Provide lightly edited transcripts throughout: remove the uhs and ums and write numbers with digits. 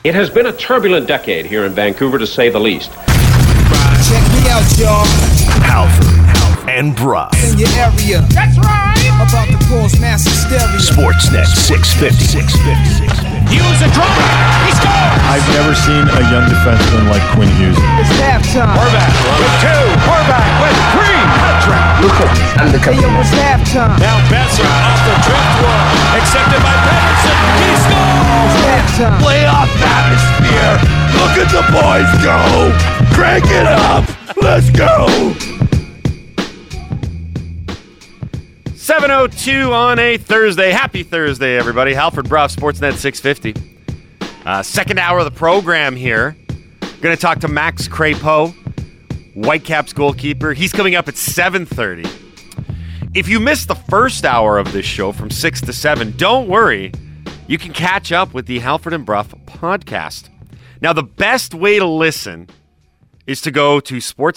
It has been a turbulent decade here in Vancouver, to say the least. Check me out, y'all. Halford and Brough. In your area. That's right. About to cause mass hysteria. Sportsnet 650. Hughes a drop. He scores. I've never seen a young defenseman like Quinn Hughes. It's halftime. Horvat with two. Horvat with three. Hat-trick. Look at me. Hey, yo, it's halftime. Now Besser off the driftwood. Accepted by Pedersen. He scores. It's halftime. Playoff atmosphere. Look at the boys go. Crank it up. Let's go. 7:02 on a Thursday. Happy Thursday, everybody. Halford Brough, Sportsnet 650. Second hour of the program here. Going to talk to Max Crepeau, Whitecaps goalkeeper. He's coming up at 7:30. If you missed the first hour of this show from 6 to 7, don't worry. You can catch up with the Halford and Brough podcast. Now, the best way to listen is to go to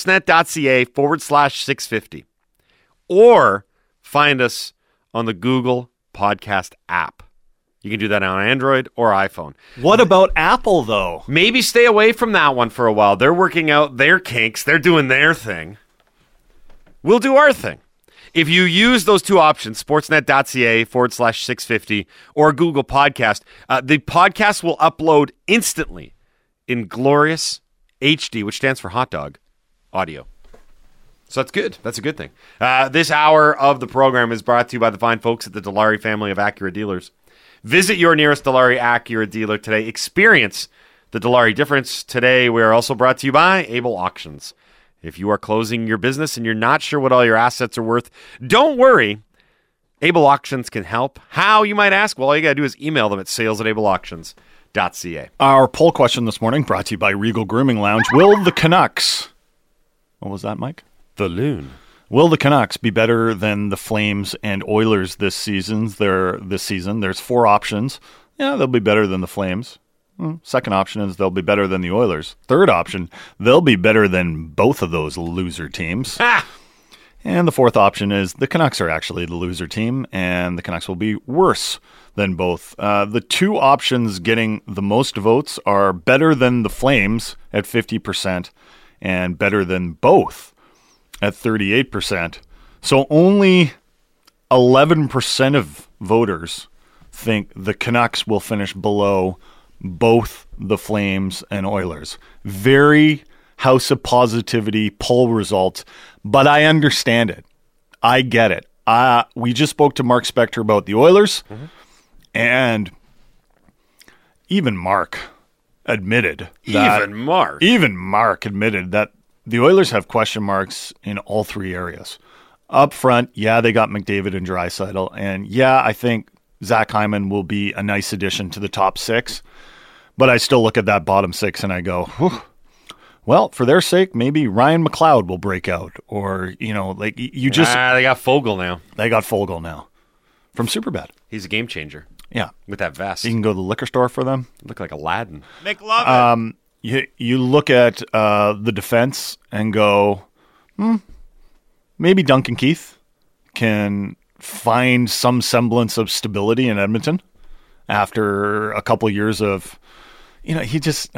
sportsnet.ca/650 or find us on the Google Podcast app. You can do that on Android or iPhone. What about Apple, though? Maybe stay away from that one for a while. They're working out their kinks. They're doing their thing. We'll do our thing. If you use those two options, sportsnet.ca/650 or Google Podcast, the podcast will upload instantly in glorious HD, which stands for hot dog, audio. So that's good. That's a good thing. This hour of the program is brought to you by the fine folks at the Dilawri family of Acura dealers. Visit your nearest Dilawri Acura dealer today. Experience the Dilawri difference. Today, we are also brought to you by Able Auctions. If you are closing your business and you're not sure what all your assets are worth, don't worry. Able Auctions can help. How, you might ask? Well, all you got to do is email them at sales@ableauctions.ca. Our poll question this morning brought to you by Regal Grooming Lounge. Will the Canucks... What was that, Mike? The Loon. Will the Canucks be better than the Flames and Oilers this season? There's four options. Yeah, they'll be better than the Flames. Second option is they'll be better than the Oilers. Third option, they'll be better than both of those loser teams. And the fourth option is the Canucks are actually the loser team, and the Canucks will be worse than both. The two options getting the most votes are better than the Flames at 50% and better than both at 38%. So only 11% of voters think the Canucks will finish below both the Flames and Oilers. Very House of Positivity poll results, but I understand it. I get it. We just spoke to Mark Spector about the Oilers, and even Mark admitted that... Even Mark admitted that the Oilers have question marks in all three areas. Up front, yeah, they got McDavid and Draisaitl, and yeah, I think Zach Hyman will be a nice addition to the top six, but I still look at that bottom six and I go, whew, well, for their sake, maybe Ryan McLeod will break out, or, you know, like you just... they got Fogle now. They got Fogle now from Superbad. He's a game changer. Yeah. With that vest. You can go to the liquor store for them. Look like Aladdin. Make love You look at the defense and go, maybe Duncan Keith can find some semblance of stability in Edmonton after a couple years of, he just,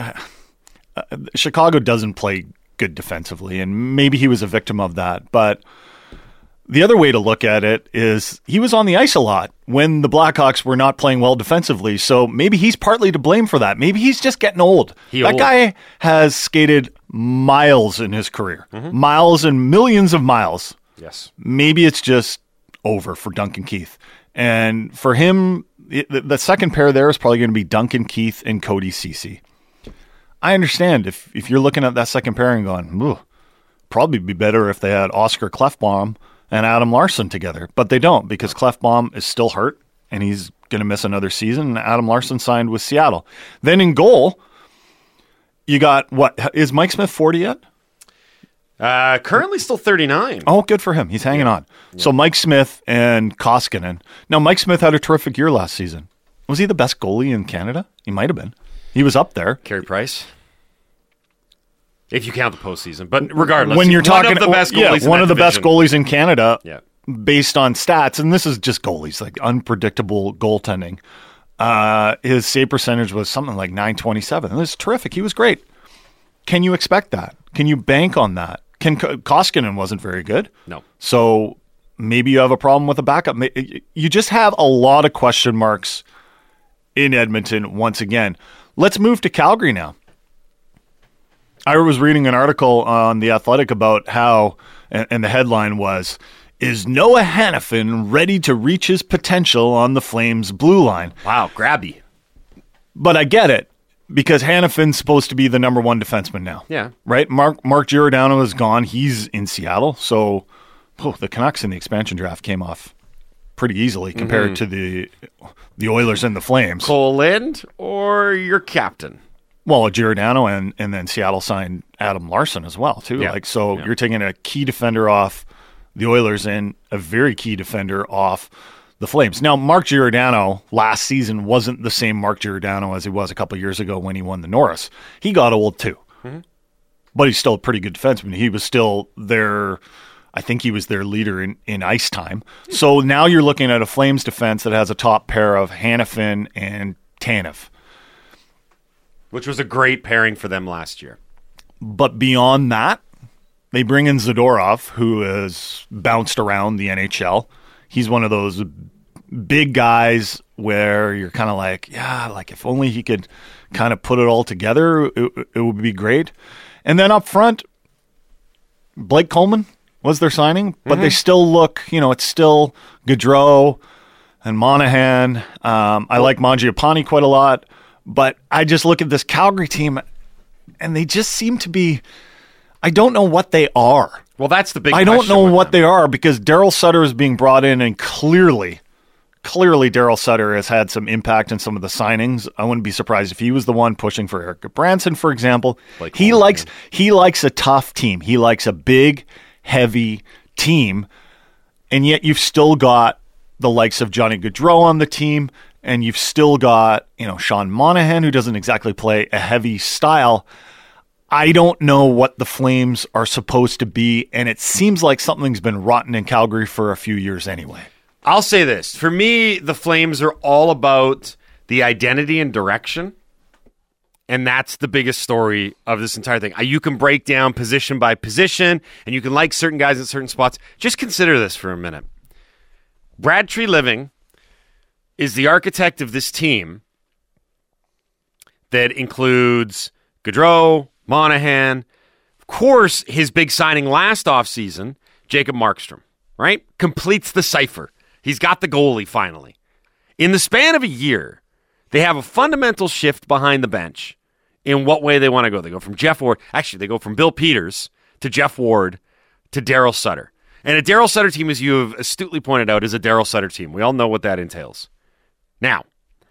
Chicago doesn't play good defensively, and maybe he was a victim of that. But the other way to look at it is he was on the ice a lot when the Blackhawks were not playing well defensively. So maybe he's partly to blame for that. Maybe he's just getting old. Guy has skated miles in his career, miles and millions of miles. Yes. Maybe it's just over for Duncan Keith. And for him, the second pair there is probably going to be Duncan Keith and Cody Ceci. I understand if you're looking at that second pairing going, ooh, probably be better if they had Oscar Klefbom and Adam Larsson together, but they don't because Klefbom is still hurt and he's going to miss another season. And Adam Larsson signed with Seattle. Then in goal, you got what? Is Mike Smith 40 yet? Currently still 39. Oh, good for him. He's hanging on. Yeah. So Mike Smith and Koskinen. Now, Mike Smith had a terrific year last season. Was he the best goalie in Canada? He might have been. He was up there. Carey Price. If you count the postseason. But regardless, when you're talking, one of the best goalies one of the division. best goalies in Canada Yeah. based on stats, and this is just goalies, like unpredictable goaltending. His save percentage was something like .927. It was terrific. He was great. Can you expect that? Can you bank on that? Koskinen wasn't very good. No. So maybe you have a problem with a backup. You just have a lot of question marks in Edmonton once again. Let's move to Calgary now. I was reading an article on The Athletic about how, and the headline was, "Is Noah Hanifin ready to reach his potential on the Flames' blue line?" Wow, grabby. But I get it, because Hanifin's supposed to be the number one defenseman now. Yeah. Right? Mark Giordano is gone. He's in Seattle. So the Canucks in the expansion draft came off pretty easily compared to the Oilers and the Flames. Cole Lind or your captain? Well, Giordano and then Seattle signed Adam Larson as well, too. Yeah. You're taking a key defender off the Oilers and a very key defender off the Flames. Now, Mark Giordano last season wasn't the same Mark Giordano as he was a couple of years ago when he won the Norris. He got old, too. But he's still a pretty good defenseman. He was still I think he was their leader in ice time. So now you're looking at a Flames defense that has a top pair of Hanifin and Tanev. Which was a great pairing for them last year. But beyond that, they bring in Zadorov, who has bounced around the NHL. He's one of those big guys where you're kind of like, yeah, like if only he could kind of put it all together, it would be great. And then up front, Blake Coleman was their signing, but they still look, it's still Gaudreau and Monahan. I like Mangiapane quite a lot. But I just look at this Calgary team, and they just seem to be – I don't know what they are. Well, that's the big I question. don't know what they are because Daryl Sutter is being brought in, and clearly Daryl Sutter has had some impact in some of the signings. I wouldn't be surprised if he was the one pushing for Eric Branson, for example. He likes a tough team. He likes a big, heavy team, and yet you've still got the likes of Johnny Gaudreau on the team, and you've still got, Sean Monahan, who doesn't exactly play a heavy style. I don't know what the Flames are supposed to be, and it seems like something's been rotten in Calgary for a few years anyway. I'll say this. For me, the Flames are all about the identity and direction, and that's the biggest story of this entire thing. You can break down position by position, and you can like certain guys at certain spots. Just consider this for a minute. Brad Treliving is the architect of this team that includes Gaudreau, Monahan, of course, his big signing last offseason, Jacob Markstrom, right? Completes the cipher. He's got the goalie finally. In the span of a year, they have a fundamental shift behind the bench in what way they want to go. They go from Jeff Ward, actually, they go from Bill Peters to Jeff Ward to Daryl Sutter. And a Daryl Sutter team, as you have astutely pointed out, is a Daryl Sutter team. We all know what that entails. Now,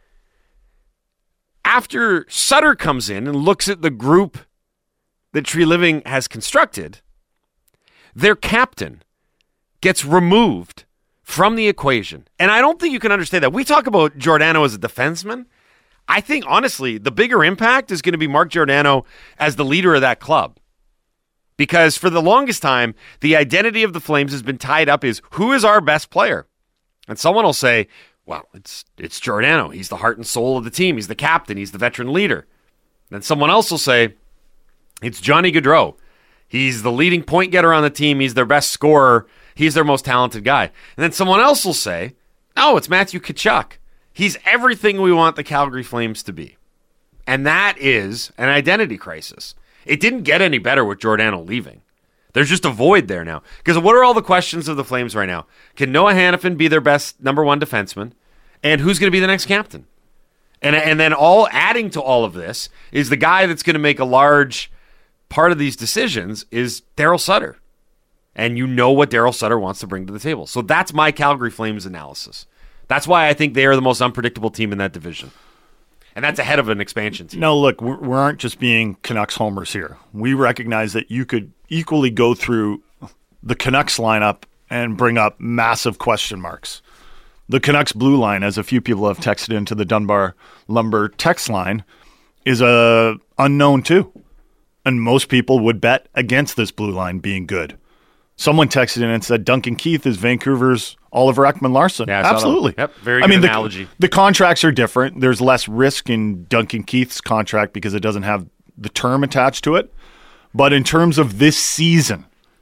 after Sutter comes in and looks at the group that Treliving has constructed, their captain gets removed from the equation. And I don't think you can understand that. We talk about Giordano as a defenseman. I think, honestly, the bigger impact is going to be Mark Giordano as the leader of that club. Because for the longest time, the identity of the Flames has been tied up is who is our best player? And someone will say, well, it's Giordano. He's the heart and soul of the team. He's the captain. He's the veteran leader. Then someone else will say, it's Johnny Gaudreau. He's the leading point getter on the team. He's their best scorer. He's their most talented guy. And then someone else will say, no, it's Matthew Tkachuk. He's everything we want the Calgary Flames to be. And that is an identity crisis. It didn't get any better with Giordano leaving. There's just a void there now. Because what are all the questions of the Flames right now? Can Noah Hanifin be their best number one defenseman? And who's going to be the next captain? And then all adding to all of this is the guy that's going to make a large part of these decisions is Daryl Sutter. And you know what Daryl Sutter wants to bring to the table. So that's my Calgary Flames analysis. That's why I think they are the most unpredictable team in that division. And that's ahead of an expansion team. No, look, we aren't just being Canucks homers here. We recognize that you could equally go through the Canucks lineup and bring up massive question marks. The Canucks blue line, as a few people have texted into the Dunbar Lumber text line, is unknown too. And most people would bet against this blue line being good. Someone texted in and said Duncan Keith is Vancouver's Oliver Ekman-Larsson. Yeah, I saw that. Absolutely. Yep, very good analogy. The contracts are different. There's less risk in Duncan Keith's contract because it doesn't have the term attached to it. But in terms of this season,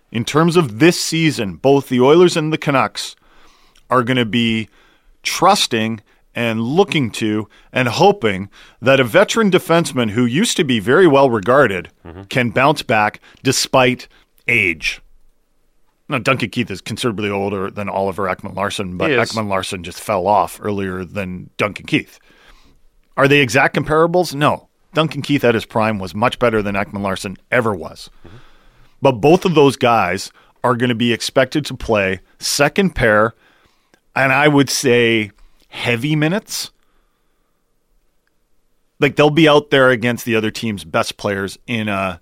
both the Oilers and the Canucks are going to be trusting and looking to and hoping that a veteran defenseman who used to be very well regarded can bounce back despite age. Now, Duncan Keith is considerably older than Oliver Ekman-Larsson, but Ekman-Larsson just fell off earlier than Duncan Keith. Are they exact comparables? No. Duncan Keith at his prime was much better than Ekman-Larsson ever was. But both of those guys are going to be expected to play second pair, and I would say heavy minutes. Like they'll be out there against the other team's best players in a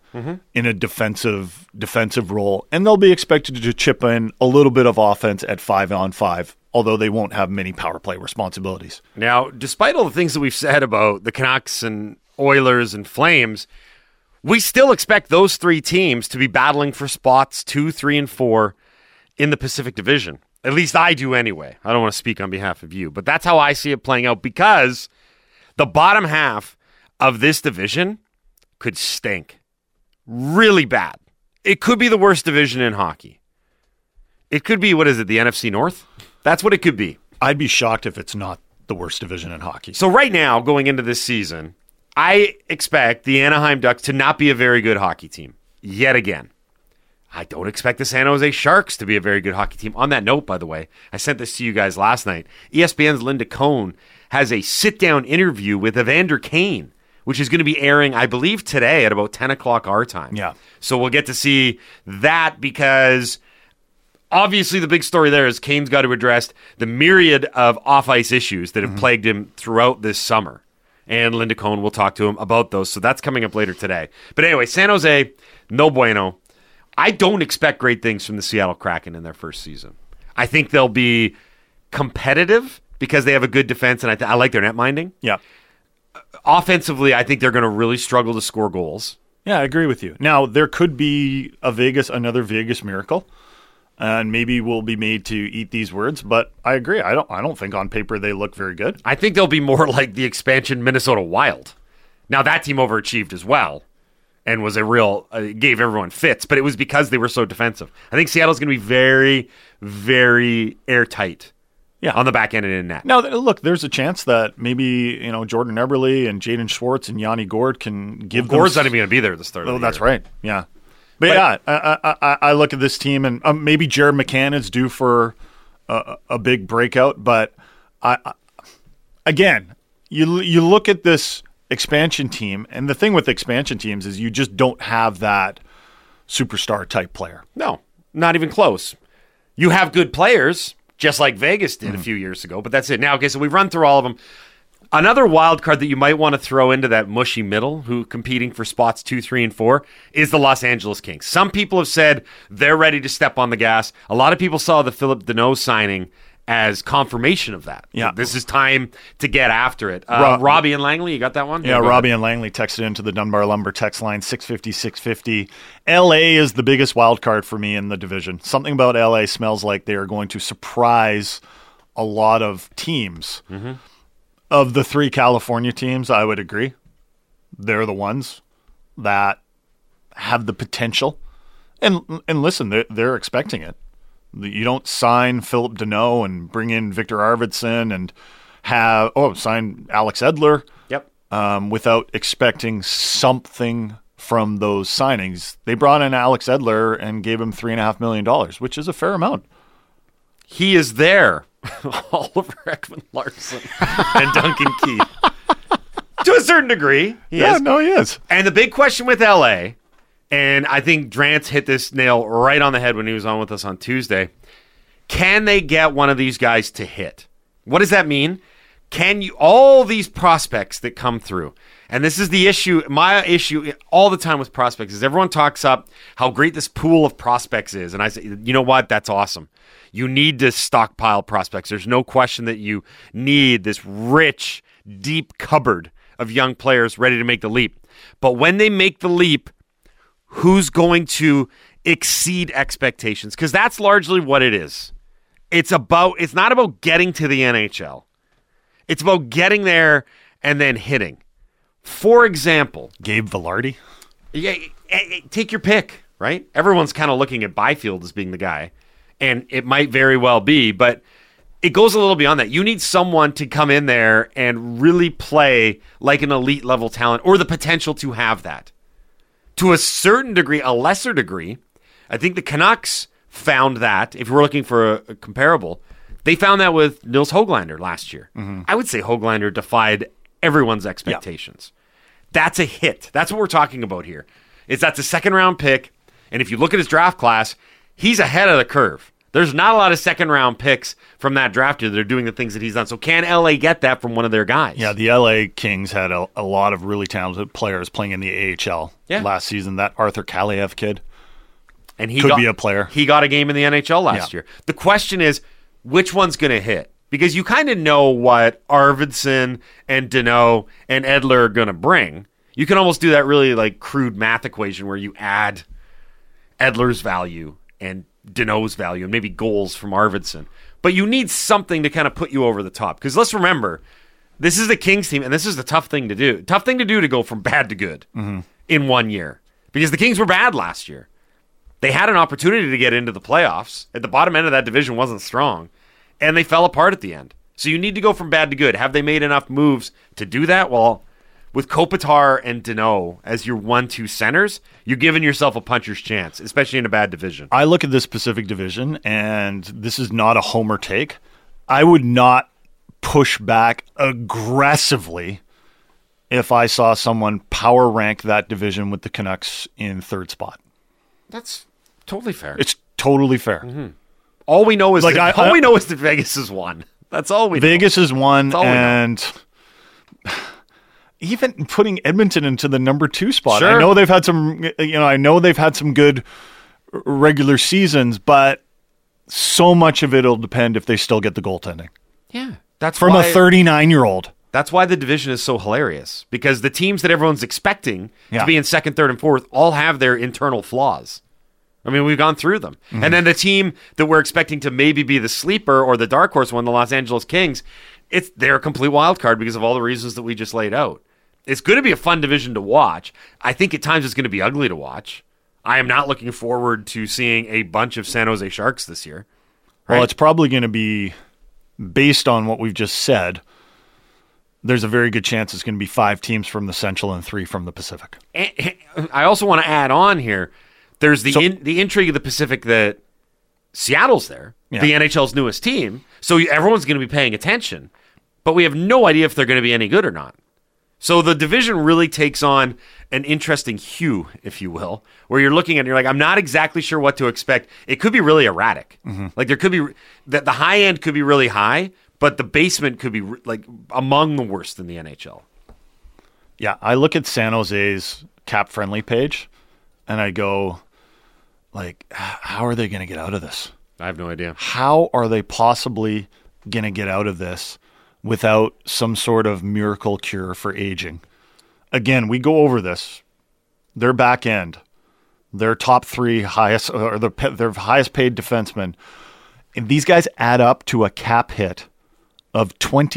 defensive role, and they'll be expected to chip in a little bit of offense at 5-on-5, although they won't have many power play responsibilities. Now, despite all the things that we've said about the Canucks and Oilers and Flames, we still expect those three teams to be battling for spots 2, 3, and 4 in the Pacific Division. At least I do anyway. I don't want to speak on behalf of you, but that's how I see it playing out because the bottom half of this division could stink really bad. It could be the worst division in hockey. It could be, the NFC North? That's what it could be. I'd be shocked if it's not the worst division in hockey. So right now, going into this season, I expect the Anaheim Ducks to not be a very good hockey team yet again. I don't expect the San Jose Sharks to be a very good hockey team. On that note, by the way, I sent this to you guys last night. ESPN's Linda Cohn has a sit-down interview with Evander Kane, which is going to be airing, I believe, today at about 10 o'clock our time. Yeah. So we'll get to see that because obviously the big story there is Kane's got to address the myriad of off-ice issues that have plagued him throughout this summer. And Linda Cohn will talk to him about those. So that's coming up later today. But anyway, San Jose, no bueno. I don't expect great things from the Seattle Kraken in their first season. I think they'll be competitive because they have a good defense, and I like their net minding. Yeah. Offensively, I think they're going to really struggle to score goals. Yeah, I agree with you. Now, there could be another Vegas miracle, and maybe we'll be made to eat these words, but I agree. I don't think on paper they look very good. I think they'll be more like the expansion Minnesota Wild. Now, that team overachieved as well and was a real, gave everyone fits, but it was because they were so defensive. I think Seattle's going to be very, very airtight on the back end and in net. Now, look, there's a chance that maybe Jordan Eberle and Jaden Schwartz and Yanni Gord can give them... Gord's not even going to be there at the start of the year. That's right, yeah. But I look at this team, and maybe Jared McCann is due for a big breakout, but again, you look at this expansion team, and the thing with expansion teams is you just don't have that superstar type player. No, not even close. You have good players, just like Vegas did a few years ago, but that's it. Now, okay, so we've run through all of them. Another wild card that you might want to throw into that mushy middle, who competing for spots 2, 3, and 4, is the Los Angeles Kings. Some people have said they're ready to step on the gas. A lot of people saw the Phillip Deneau signing as confirmation of that. Yeah. This is time to get after it. Robbie and Langley, you got that one? Yeah, Robbie and Langley texted into the Dunbar Lumber text line 650-650. LA is the biggest wild card for me in the division. Something about LA smells like they are going to surprise a lot of teams. Mm-hmm. Of the 3 California teams, I would agree. They're the ones that have the potential. And listen, they're expecting it. You don't sign Phillip Deneau and bring in Victor Arvidsson and sign Alex Edler without expecting something from those signings. They brought in Alex Edler and gave him $3.5 million, which is a fair amount. He is there. Oliver Ekman-Larsson and Duncan Keith. To a certain degree. He is. And the big question with LA, and I think Drance hit this nail right on the head when he was on with us on Tuesday, can they get one of these guys to hit? What does that mean? All these prospects that come through, and this is the issue, my issue all the time with prospects, is everyone talks up how great this pool of prospects is, and I say, you know what, that's awesome. You need to stockpile prospects. There's no question that you need this rich, deep cupboard of young players ready to make the leap. But when they make the leap, who's going to exceed expectations, because that's largely what it is. It's not about getting to the NHL. It's about getting there and then hitting. For example, Gabe Vilardi. Yeah, take your pick, right? Everyone's kind of looking at Byfield as being the guy, and it might very well be, but it goes a little beyond that. You need someone to come in there and really play like an elite level talent, or the potential to have that. To a certain degree, a lesser degree, I think the Canucks found that, if we're looking for a comparable, they found that with Nils Höglander last year. I would say Höglander defied everyone's expectations. Yeah. That's a hit. That's what we're talking about here. That's a second-round pick, and if you look at his draft class, he's ahead of the curve. There's not a lot of second-round picks from that draft year that are doing the things that he's done. So can LA get that from one of their guys? Yeah, the LA Kings had a lot of really talented players playing in the AHL last season. That Arthur Kaliev kid and could be a player. He got a game in the NHL last year. The question is, which one's going to hit? Because you kind of know what Arvidsson and Danault and Edler are going to bring. You can almost do that really like crude math equation where you add Edler's value and Danault's value and maybe goals from Arvidsson. But you need something to kind of put you over the top. Because let's remember, this is the Kings team, and this is the tough thing to do. Tough thing to do to go from bad to good in 1 year. Because the Kings were bad last year. They had an opportunity to get into the playoffs. At the bottom end of that division wasn't strong. And they fell apart at the end. So you need to go from bad to good. Have they made enough moves to do that? Well, with Kopitar and Danault as your 1-2 centers, you're giving yourself a puncher's chance, especially in a bad division. I look at this Pacific Division, and this is not a homer take. I would not push back aggressively if I saw someone power rank that division with the Canucks in third spot. That's totally fair. It's totally fair. Mm-hmm. All we know is all we know is that Vegas has won. That's all we know. Vegas has won, and even putting Edmonton into the number 2 spot. Sure. I know they've had some good regular seasons, but so much of it'll depend if they still get the goaltending. Yeah. That's from a 39-year-old. That's why the division is so hilarious, because the teams that everyone's expecting to be in second, third, and fourth all have their internal flaws. I mean, we've gone through them. Mm-hmm. And then the team that we're expecting to maybe be the sleeper or the dark horse one, the Los Angeles Kings, they're a complete wild card because of all the reasons that we just laid out. It's going to be a fun division to watch. I think at times it's going to be ugly to watch. I am not looking forward to seeing a bunch of San Jose Sharks this year. Right? Well, it's probably going to be, based on what we've just said, there's a very good chance it's going to be 5 teams from the Central and 3 from the Pacific. And I also want to add on here, there's the intrigue of the Pacific that Seattle's there, the NHL's newest team, so everyone's going to be paying attention, but we have no idea if they're going to be any good or not. So the division really takes on an interesting hue, if you will, where you're looking at it and you're like, I'm not exactly sure what to expect. It could be really erratic. Mm-hmm. Like there could be the high end could be really high, but the basement could be like among the worst in the NHL. Yeah, I look at San Jose's cap friendly page and I go, like, how are they going to get out of this? I have no idea. How are they possibly going to get out of this without some sort of miracle cure for aging? Again, we go over this. Their back end, their top 3 highest, or their highest paid defensemen, and these guys add up to a cap hit of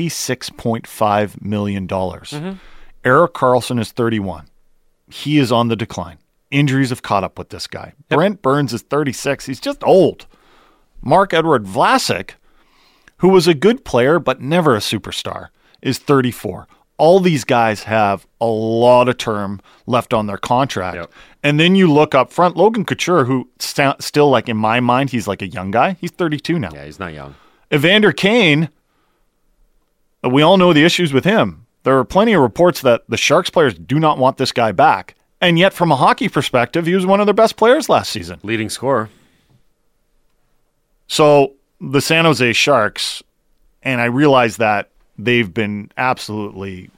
$26.5 million. Mm-hmm. Erik Karlsson is 31. He is on the decline. Injuries have caught up with this guy. Yep. Brent Burns is 36. He's just old. Marc-Edouard Vlasic, who was a good player but never a superstar, is 34. All these guys have a lot of term left on their contract. Yep. And then you look up front, Logan Couture, who still, like in my mind, he's like a young guy. He's 32 now. Yeah, he's not young. Evander Kane, we all know the issues with him. There are plenty of reports that the Sharks players do not want this guy back. And yet, from a hockey perspective, he was one of their best players last season. Leading scorer. So the San Jose Sharks, and I realize that they've been absolutely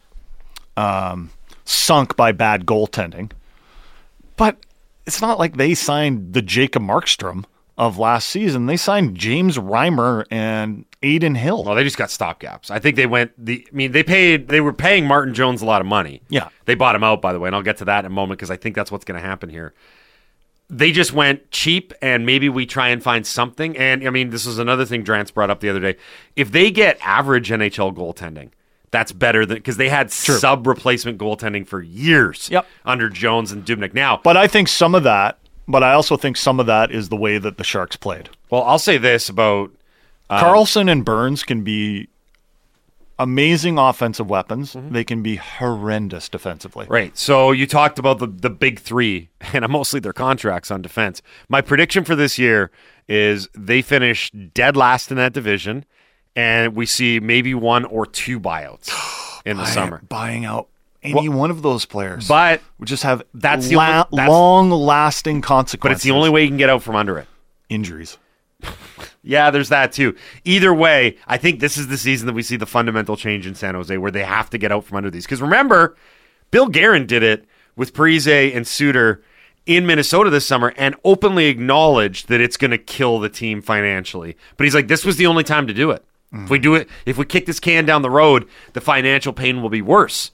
sunk by bad goaltending, but it's not like they signed the Jacob Markstrom of last season. They signed James Reimer and Aiden Hill. Well, they just got stopgaps. I think they were paying Martin Jones a lot of money. Yeah. They bought him out, by the way, and I'll get to that in a moment because I think that's what's going to happen here. they just went cheap, and maybe we try and find something. And, I mean, this was another thing Drance brought up the other day. If they get average NHL goaltending, that's better than, because they had sub-replacement goaltending for years under Jones and Dubnyk. Now, But I also think some of that is the way that the Sharks played. well, I'll say this about Carlson and Burns can be amazing offensive weapons. They can be horrendous defensively. Right. So you talked about the big three, and mostly their contracts on defense. My prediction for this year is they finish dead last in that division, and we see maybe 1 or 2 buyouts in the summer. Buying out any one of those players. But would just have that's long-lasting consequences. But it's the only way you can get out from under it. Injuries. Yeah, there's that too. Either way, I think this is the season that we see the fundamental change in San Jose where they have to get out from under these. Because remember, Bill Guerin did it with Parise and Suter in Minnesota this summer and openly acknowledged that it's going to kill the team financially. But he's like, this was the only time to do it. If we do it, if we kick this can down the road, the financial pain will be worse.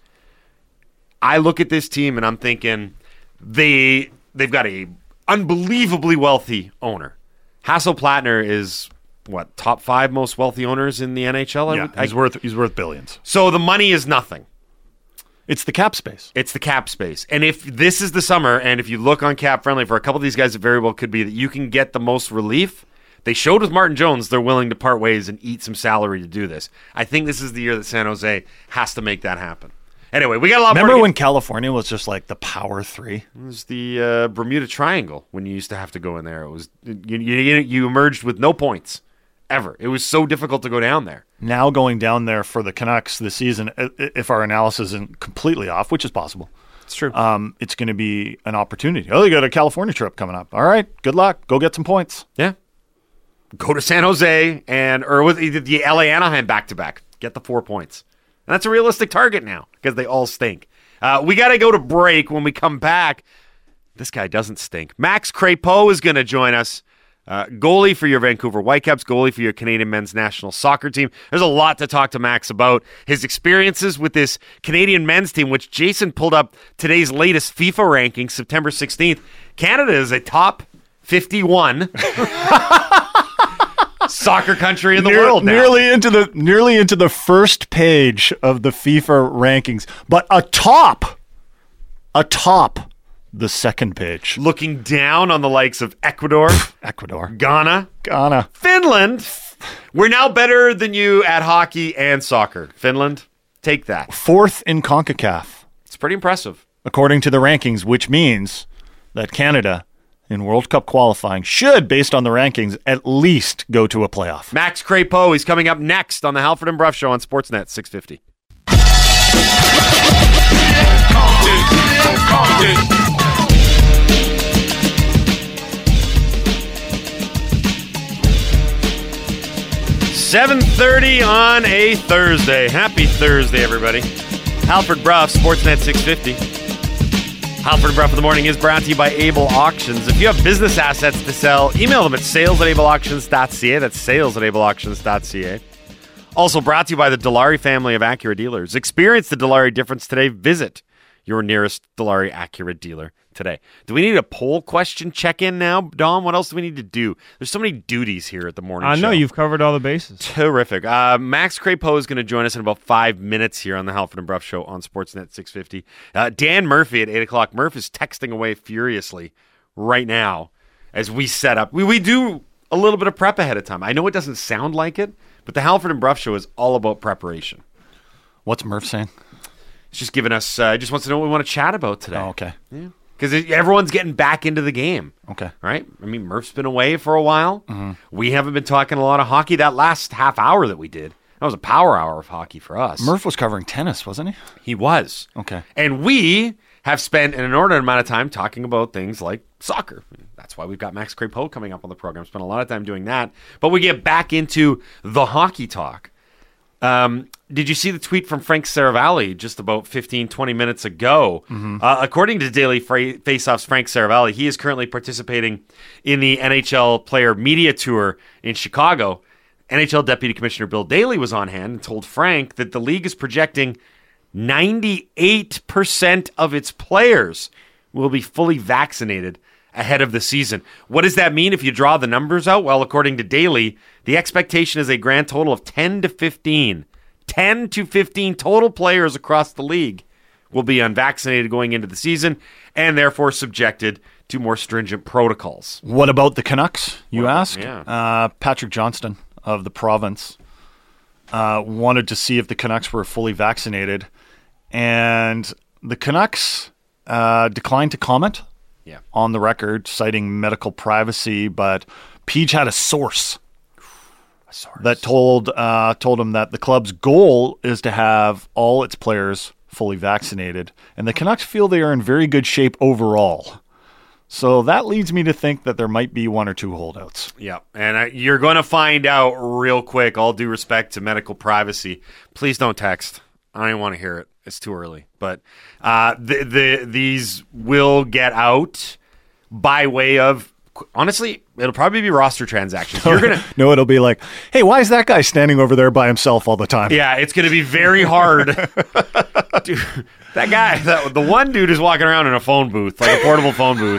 I look at this team and I'm thinking they've got a unbelievably wealthy owner. Hassel-Plattner is, top 5 most wealthy owners in the NHL? Yeah, he's worth billions. So the money is nothing. It's the cap space. It's the cap space. And if this is the summer, and if you look on Cap Friendly, for a couple of these guys, it very well could be that you can get the most relief. They showed with Martin Jones they're willing to part ways and eat some salary to do this. I think this is the year that San Jose has to make that happen. Anyway, we got a lot more. Remember when California was just like the Power 3? It was the Bermuda Triangle when you used to have to go in there. It was you emerged with no points ever. It was so difficult to go down there. Now going down there for the Canucks this season, if our analysis isn't completely off, which is possible, it's true. It's going to be an opportunity. Oh, you got a California trip coming up. All right, good luck. Go get some points. Yeah. Go to San Jose or with the LA Anaheim back-to-back. Get the 4 points. And that's a realistic target now because they all stink. We got to go to break. When we come back, this guy doesn't stink. Max Crepeau is going to join us. Goalie for your Vancouver Whitecaps, goalie for your Canadian men's national soccer team. There's a lot to talk to Max about. His experiences with this Canadian men's team, which Jason pulled up today's latest FIFA ranking, September 16th. Canada is a top 51 soccer country in the world now. Nearly into the first page of the FIFA rankings, but atop the second page. Looking down on the likes of Ecuador, Ghana, Finland. We're now better than you at hockey and soccer. Finland, take that. 4th in CONCACAF. It's pretty impressive. According to the rankings, which means that Canada in World Cup qualifying should, based on the rankings, at least go to a playoff. Max Crepeau, he's coming up next on the Halford and Brough Show on Sportsnet 650. Compton. 7:30 on a Thursday. Happy Thursday, everybody. Halford Brough, Sportsnet 650. Halford and Brough in the Morning is brought to you by Able Auctions. If you have business assets to sell, email them at sales@ableauctions.ca. That's sales@ableauctions.ca. Also brought to you by the Dilawri family of Acura dealers. Experience the Dilawri difference today. Visit your nearest Dilawri Acura dealer today. Do we need a poll question check-in now, Dom? What else do we need to do? There's so many duties here at the morning show. I know, you've covered all the bases. Terrific. Max Crepeau is going to join us in about 5 minutes here on the Halford and Brough Show on Sportsnet 650. Dan Murphy at 8 o'clock. Murph is texting away furiously right now as we set up. We do a little bit of prep ahead of time. I know it doesn't sound like it, but the Halford and Brough Show is all about preparation. What's Murph saying? He's just giving us, just wants to know what we want to chat about today. Oh, okay. Yeah. Because everyone's getting back into the game. Okay. Right? I mean, Murph's been away for a while. Mm-hmm. We haven't been talking a lot of hockey. That last half hour that we did, that was a power hour of hockey for us. Murph was covering tennis, wasn't he? He was. Okay. And we have spent an inordinate amount of time talking about things like soccer. That's why we've got Max Crepeau coming up on the program. Spent a lot of time doing that. But we get back into the hockey talk. Did you see the tweet from Frank Saravalli just about 15, 20 minutes ago? Mm-hmm. According to Daily Faceoff's Frank Saravalli, he is currently participating in the NHL Player Media Tour in Chicago. NHL Deputy Commissioner Bill Daly was on hand and told Frank that the league is projecting 98% of its players will be fully vaccinated ahead of the season. What does that mean if you draw the numbers out? Well, according to Daily, the expectation is a grand total of 10 to 15. 10 to 15 total players across the league will be unvaccinated going into the season and therefore subjected to more stringent protocols. What about the Canucks, you ask? Yeah. Patrick Johnston of the province wanted to see if the Canucks were fully vaccinated, and the Canucks declined to comment on the record, citing medical privacy, but Peach had a source that told him that the club's goal is to have all its players fully vaccinated, and the Canucks feel they are in very good shape overall. So that leads me to think that there might be one or two holdouts. Yeah, and you're going to find out real quick, all due respect to medical privacy. Please don't text. I don't want to hear it. It's too early. But these will get out by way of, honestly, it'll probably be roster transactions. You're gonna No, it'll be like, hey, why is that guy standing over there by himself all the time? Yeah, it's going to be very hard. Dude, that guy, the one dude is walking around in a phone booth, like a portable phone booth,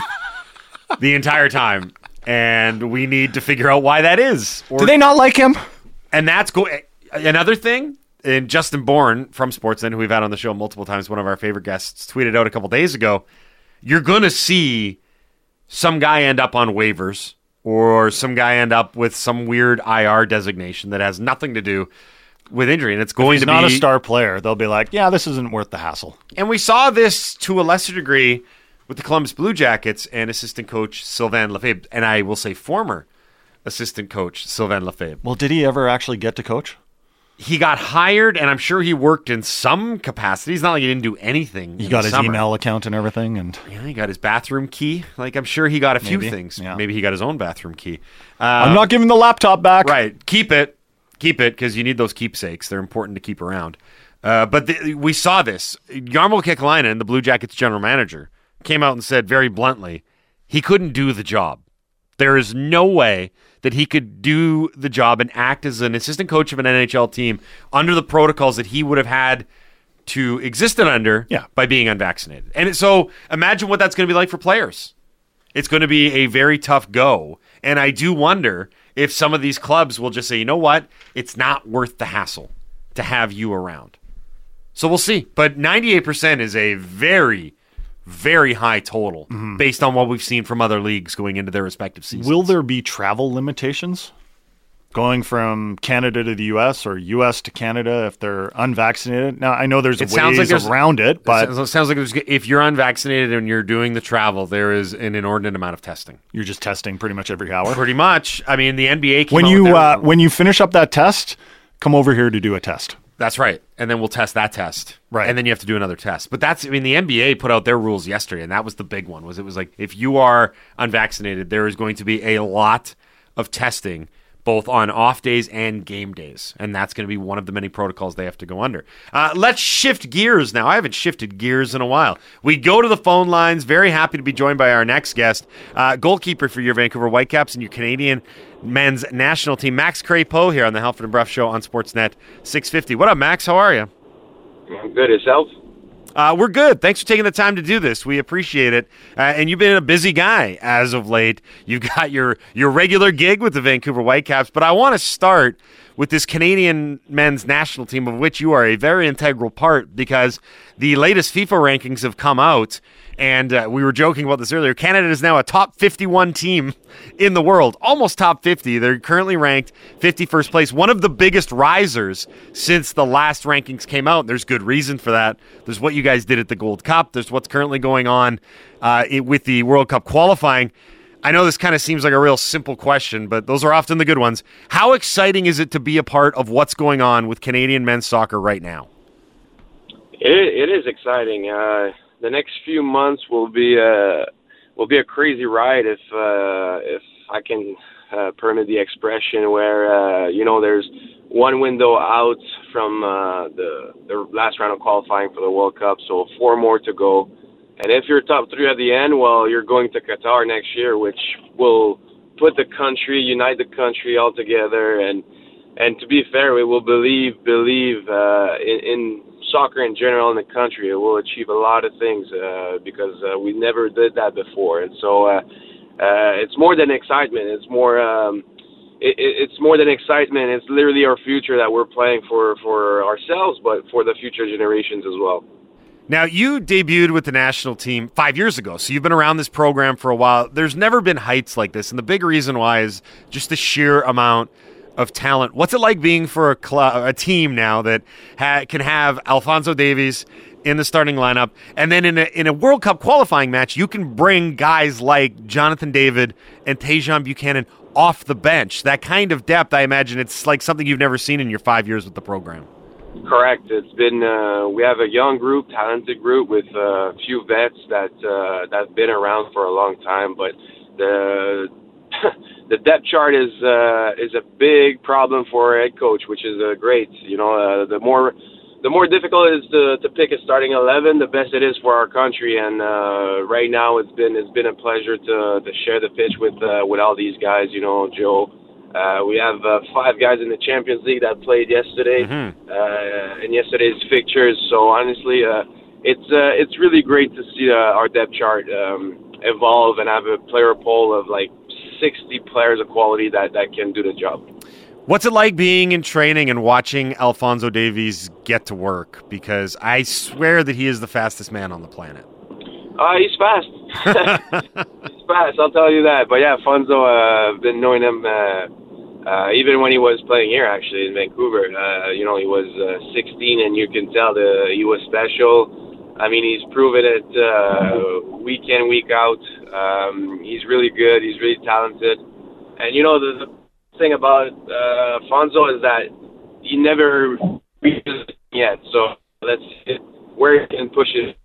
the entire time. And we need to figure out why that is. Do they not like him? And that's another thing. And Justin Bourne from Sportsnet, who we've had on the show multiple times, one of our favorite guests, tweeted out a couple days ago, you're going to see some guy end up on waivers or some guy end up with some weird IR designation that has nothing to do with injury. And it's going to be... He's not a star player. They'll be like, yeah, this isn't worth the hassle. And we saw this to a lesser degree with the Columbus Blue Jackets and assistant coach Sylvain Lefebvre. And I will say former assistant coach Sylvain Lefebvre. Well, did he ever actually get to coach? He got hired, and I'm sure he worked in some capacity. It's not like he didn't do anything. He got his email account and everything, and he got his bathroom key. Like, I'm sure he got a few things. Yeah. Maybe he got his own bathroom key. I'm not giving the laptop back. Right, keep it, because you need those keepsakes. They're important to keep around. But we saw this. Jarmo Kekalainen, the Blue Jackets general manager, came out and said very bluntly, he couldn't do the job. There is no way that he could do the job and act as an assistant coach of an NHL team under the protocols that he would have had to exist under by being unvaccinated. And so imagine what that's going to be like for players. It's going to be a very tough go. And I do wonder if some of these clubs will just say, you know what? It's not worth the hassle to have you around. So we'll see. But 98% is a very, very high total based on what we've seen from other leagues going into their respective seasons. Will there be travel limitations going from Canada to the U.S. or U.S. to Canada if they're unvaccinated? Now, I know there's ways around it, but... It sounds like if you're unvaccinated and you're doing the travel, there is an inordinate amount of testing. You're just testing pretty much every hour? Pretty much. I mean, the NBA came when you finish up that test, come over here to do a test. That's right. And then we'll test that test. Right. And then you have to do another test. But the NBA put out their rules yesterday, and that was the big one. It was like, if you are unvaccinated, there is going to be a lot of testing, both on off days and game days. And that's going to be one of the many protocols they have to go under. Let's shift gears now. I haven't shifted gears in a while. We go to the phone lines. Very happy to be joined by our next guest, goalkeeper for your Vancouver Whitecaps and your Canadian men's national team, Max Crépeau, here on the Halford and Brough Show on Sportsnet 650. What up, Max? How are you? I'm good. Yourself? We're good. Thanks for taking the time to do this. We appreciate it. And you've been a busy guy as of late. You've got your regular gig with the Vancouver Whitecaps, but I want to start with this Canadian men's national team, of which you are a very integral part, because the latest FIFA rankings have come out, and we were joking about this earlier. Canada is now a top 51 team in the world, almost top 50. They're currently ranked 51st place, one of the biggest risers since the last rankings came out. There's good reason for that. There's what you guys did at the Gold Cup. There's what's currently going on with the World Cup qualifying. I know this kind of seems like a real simple question, but those are often the good ones. How exciting is it to be a part of what's going on with Canadian men's soccer right now? It is exciting. The next few months will be a crazy ride, if I can permit the expression, where there's one window out from the last round of qualifying for the World Cup, so 4 more to go. And if you're top 3 at the end, well, you're going to Qatar next year, which will put unite the country all together. And to be fair, we will believe in soccer in general in the country. It will achieve a lot of things because we never did that before. And so it's more than excitement. It's more it's more than excitement. It's literally our future that we're playing for ourselves, but for the future generations as well. Now, you debuted with the national team 5 years ago, so you've been around this program for a while. There's never been heights like this, and the big reason why is just the sheer amount of talent. What's it like being for a team now that can have Alphonso Davies in the starting lineup, and then in a World Cup qualifying match, you can bring guys like Jonathan David and Tajon Buchanan off the bench? That kind of depth, I imagine, it's like something you've never seen in your 5 years with the program. Correct. It's been we have a young group, talented group with a few vets that've been around for a long time, but the the depth chart is a big problem for a head coach, which is great. You know, the more difficult it is to pick a starting 11, the best it is for our country. And right now, it's been a pleasure to share the pitch with all these guys. You know, Joe. We have 5 guys in the Champions League that played yesterday in yesterday's fixtures. So honestly, it's really great to see our depth chart evolve and have a player pool of like 60 players of quality that can do the job. What's it like being in training and watching Alphonso Davies get to work? Because I swear that he is the fastest man on the planet. He's fast. He's fast, I'll tell you that. But yeah, Alfonso, I've been knowing him even when he was playing here, actually, in Vancouver. He was 16, and you can tell he was special. I mean, he's proven it week in, week out. He's really good. He's really talented. And, the thing about Alfonso is that he never reaches it yet. So let's see where he can push it.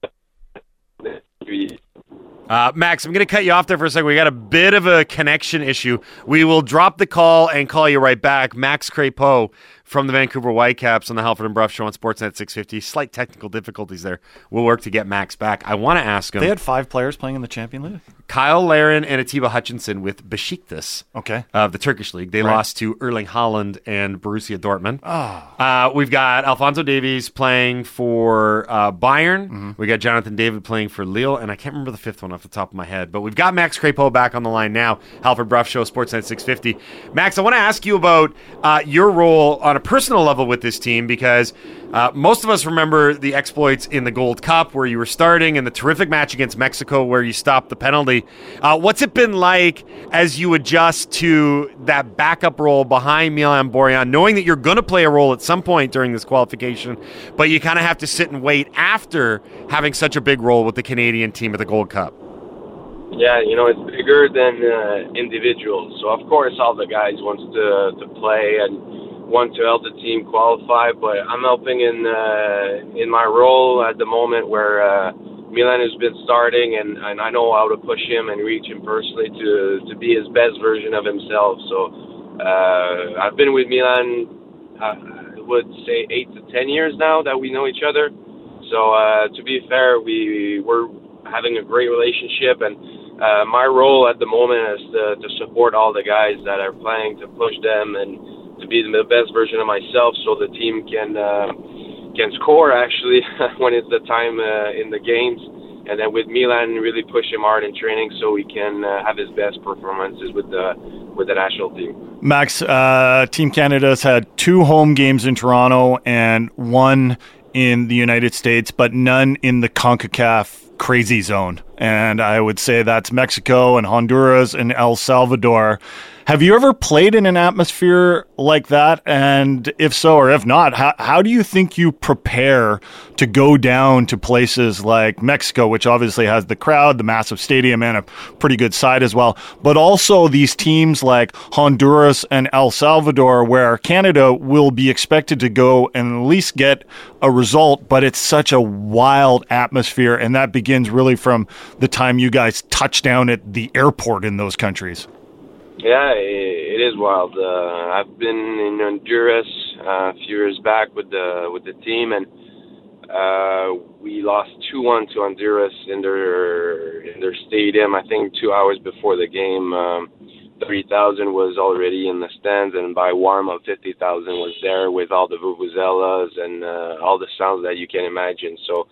Max, I'm going to cut you off there for a second. We got a bit of a connection issue. We will drop the call and call you right back. Max Crépeau from the Vancouver Whitecaps on the Halford and Bruff Show on Sportsnet 650. Slight technical difficulties there. We'll work to get Max back. I want to ask him. They had 5 players playing in the Champions League? Kyle Larin and Atiba Hutchinson with Besiktas of the Turkish league. They lost to Erling Haaland and Borussia Dortmund. We've got Alphonso Davies playing for Bayern. Mm-hmm. We got Jonathan David playing for Lille, and I can't remember the 5th one off the top of my head. But we've got Max Crépeau back on the line now. Halford Bruff Show, Sportsnet 650. Max, I want to ask you about your role on a personal level with this team, because most of us remember the exploits in the Gold Cup where you were starting, and the terrific match against Mexico where you stopped the penalty. What's it been like as you adjust to that backup role behind Milan Borjan, knowing that you're going to play a role at some point during this qualification, but you kind of have to sit and wait after having such a big role with the Canadian team at the Gold Cup? Yeah, it's bigger than individuals. So, of course, all the guys want to play and want to help the team qualify, but I'm helping in my role at the moment where Milan has been starting, and I know how to push him and reach him personally to be his best version of himself. So I've been with Milan, I would say 8 to 10 years now that we know each other. So to be fair, we're having a great relationship, and my role at the moment is to support all the guys that are playing, to push them and to be the best version of myself, so the team can score actually when it's the time in the games, and then with Milan really push him hard in training so he can have his best performances with the national team. Max, Team Canada's had 2 home games in Toronto and 1 in the United States, but none in the CONCACAF crazy zone. And I would say that's Mexico and Honduras and El Salvador. Have you ever played in an atmosphere like that? And if so, or if not, how do you think you prepare to go down to places like Mexico, which obviously has the crowd, the massive stadium, and a pretty good side as well, but also these teams like Honduras and El Salvador, where Canada will be expected to go and at least get a result, but it's such a wild atmosphere, and that begins really from the time you guys touch down at the airport in those countries. Yeah, it is wild. I've been in Honduras a few years back with the team, and we lost 2-1 to Honduras in their stadium. I think 2 hours before the game. The 3,000 was already in the stands, and by warm-up, 50,000 was there with all the vuvuzelas and all the sounds that you can imagine. So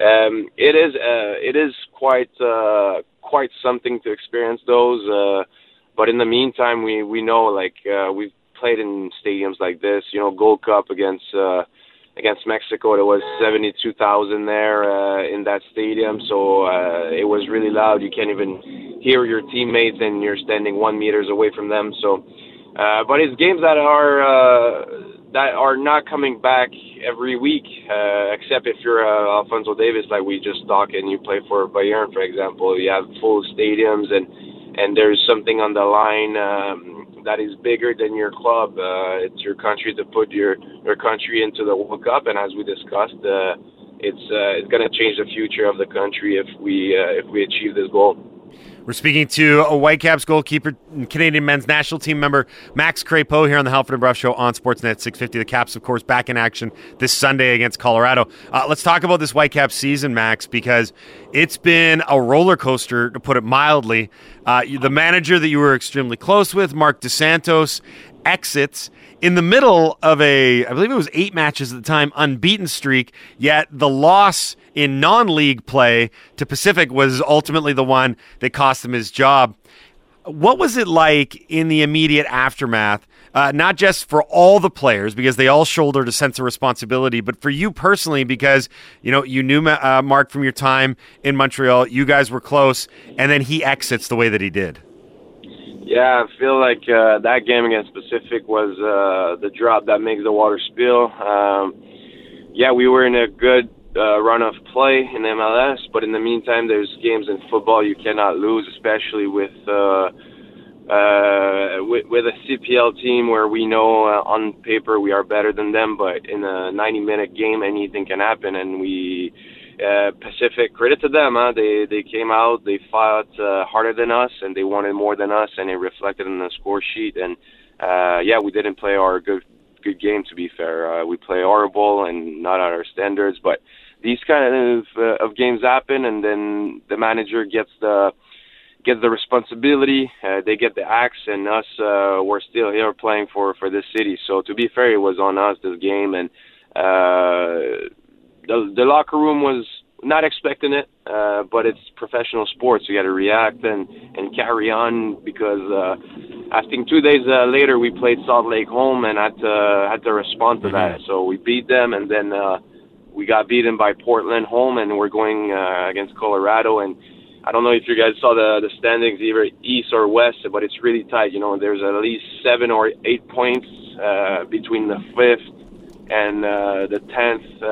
it is quite something to experience those. But in the meantime, we know, like, we've played in stadiums like this. You know, Gold Cup against Mexico, there was 72,000 there in that stadium. So it was really loud. You can't even hear your teammates, and you're standing 1 meter away from them. So, but it's games that are not coming back every week, except if you're Alphonso Davies, like we just talked, and you play for Bayern, for example. You have full stadiums, and there's something on the line that is bigger than your club. It's your country to put your country into the World Cup, and as we discussed, it's going to change the future of the country if we achieve this goal. We're speaking to a Whitecaps goalkeeper, Canadian men's national team member, Max Crépeau, here on the Halford and Bruff Show on Sportsnet 650. The Caps, of course, back in action this Sunday against Colorado. Let's talk about this Whitecaps season, Max, because it's been a roller coaster, to put it mildly. The manager that you were extremely close with, Mark DeSantos, exits in the middle of I believe it was 8 matches at the time, unbeaten streak, yet the loss in non-league play to Pacific was ultimately the one that cost him his job. What was it like in the immediate aftermath, not just for all the players, because they all shouldered a sense of responsibility, but for you personally, because you knew Mark from your time in Montreal, you guys were close, and then he exits the way that he did? Yeah, I feel like that game against Pacific was the drop that makes the water spill. Yeah, we were in a good run of play in MLS, but in the meantime, there's games in football you cannot lose, especially with a CPL team where we know on paper we are better than them, but in a 90-minute game, anything can happen, and we... Pacific, credit to them, huh? They came out, they fought harder than us, and they wanted more than us, and it reflected in the score sheet. And we didn't play our good game, to be fair. We play horrible and not at our standards, but these kind of games happen, and then the manager gets the responsibility. They get the axe, and us, we're still here playing for this city. So to be fair, it was on us, this game, and the locker room was not expecting it, but it's professional sports. You got to react and carry on, because I think 2 days later we played Salt Lake home and had to respond to that. So we beat them, and then we got beaten by Portland home, and we're going against Colorado. And I don't know if you guys saw the standings, either east or west, but it's really tight. There's at least 7 or 8 points between the 5th and the 10th,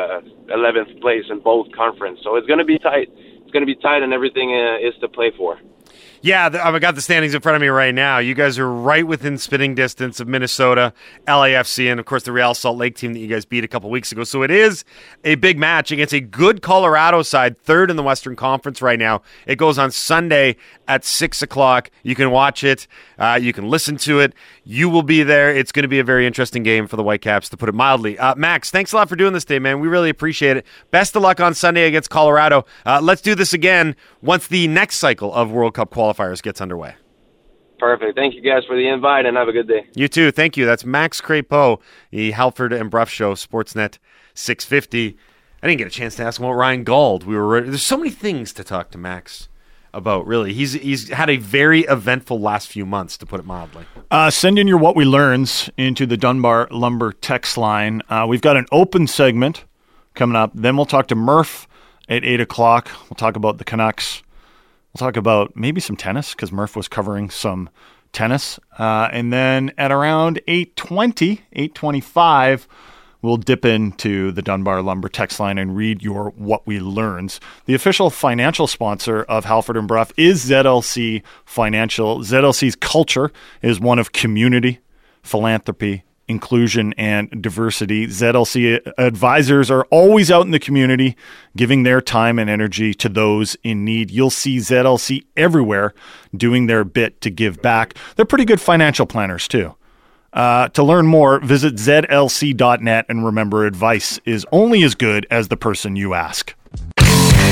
11th place in both conference. So it's going to be tight. It's going to be tight, and everything is to play for. Yeah, I've got the standings in front of me right now. You guys are right within spitting distance of Minnesota, LAFC, and, of course, the Real Salt Lake team that you guys beat a couple weeks ago. So it is a big match against a good Colorado side, 3rd in the Western Conference right now. It goes on Sunday at 6 o'clock. You can watch it. You can listen to it. You will be there. It's going to be a very interesting game for the Whitecaps, to put it mildly. Max, thanks a lot for doing this today, man. We really appreciate it. Best of luck on Sunday against Colorado. Let's do this again once the next cycle of World Cup qualifiers gets underway. Perfect. Thank you guys for the invite, and have a good day. You too. Thank you. That's Max Crépeau, the Halford and Bruff Show, Sportsnet 650. I didn't get a chance to ask him about Ryan Gauld. There's so many things to talk to Max about, really. He's had a very eventful last few months, to put it mildly. Send in your What We Learns into the Dunbar Lumber text line. We've got an open segment coming up. Then we'll talk to Murph at 8 o'clock. We'll talk about the Canucks. We'll talk about maybe some tennis, because Murph was covering some tennis. And then at around 8:20, 8:25, we'll dip into the Dunbar Lumber text line and read your What We Learns. The official financial sponsor of Halford and Bruff is ZLC Financial. ZLC's culture is one of community, philanthropy, inclusion, and diversity. ZLC advisors are always out in the community, giving their time and energy to those in need. You'll see ZLC everywhere doing their bit to give back. They're pretty good financial planners, too. To learn more, visit zlc.net, and remember, advice is only as good as the person you ask.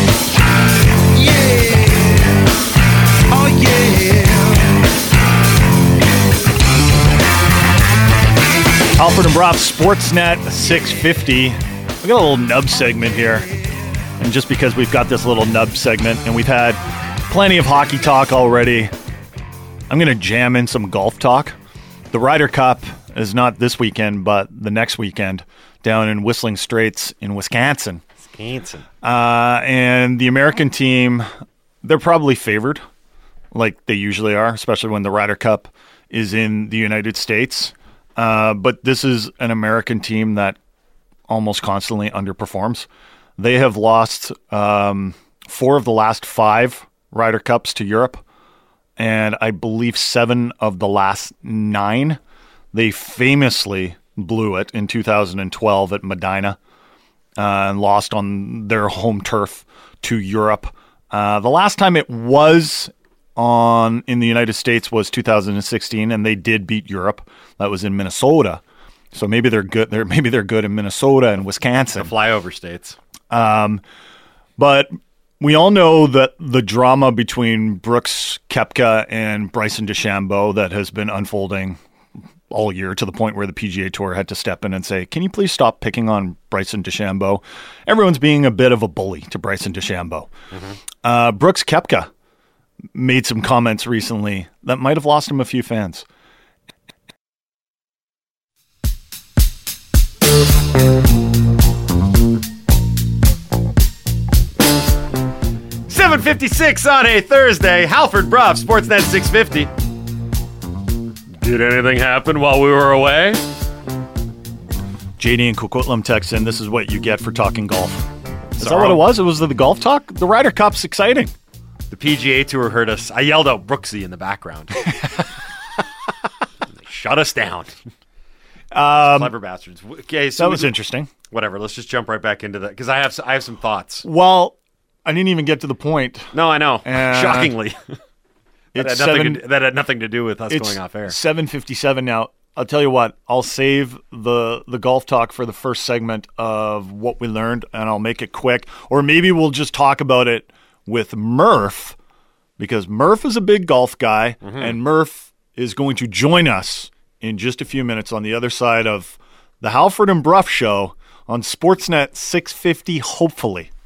Yeah. Oh, yeah. Halford and Brough, Sportsnet 650. We got a little nub segment here. And just because we've got this little nub segment and we've had plenty of hockey talk already, I'm going to jam in some golf talk. The Ryder Cup is not this weekend, but the next weekend down in Whistling Straits in Wisconsin. And the American team, they're probably favored, like they usually are, especially when the Ryder Cup is in the United States. But this is an American team that almost constantly underperforms. They have lost 4 of the last 5 Ryder Cups to Europe, and I believe 7 of the last 9. They famously blew it in 2012 at Medina and lost on their home turf to Europe. The last time it was in the United States was 2016, and they did beat Europe. That was in Minnesota. So maybe they're good. Maybe they're good in Minnesota and Wisconsin. The flyover states. But we all know that the drama between Brooks Koepka and Bryson DeChambeau that has been unfolding all year, to the point where the PGA Tour had to step in and say, can you please stop picking on Bryson DeChambeau? Everyone's being a bit of a bully to Bryson DeChambeau. Brooks Koepka made some comments recently that might have lost him a few fans. $7:56 on a Thursday. Halford Brough, Sportsnet 650. Did anything happen while we were away? JD and Coquitlam text in, this is what you get for talking golf. Is that what it was? It was the golf talk? The Ryder Cup's exciting. The PGA Tour heard us. I yelled out Brooksy in the background. They shut us down. Clever bastards. Okay, so that was interesting. Whatever. Let's just jump right back into that because I have some thoughts. Well, I didn't even get to the point. No, I know. Shockingly, that had nothing to do with us going off air. 7:57 now. I'll tell you what. I'll save the golf talk for the first segment of what we learned, and I'll make it quick. Or maybe we'll just talk about it with Murph, because Murph is a big golf guy, and Murph is going to join us in just a few minutes on the other side of the Halford and Brough Show on Sportsnet 650, hopefully.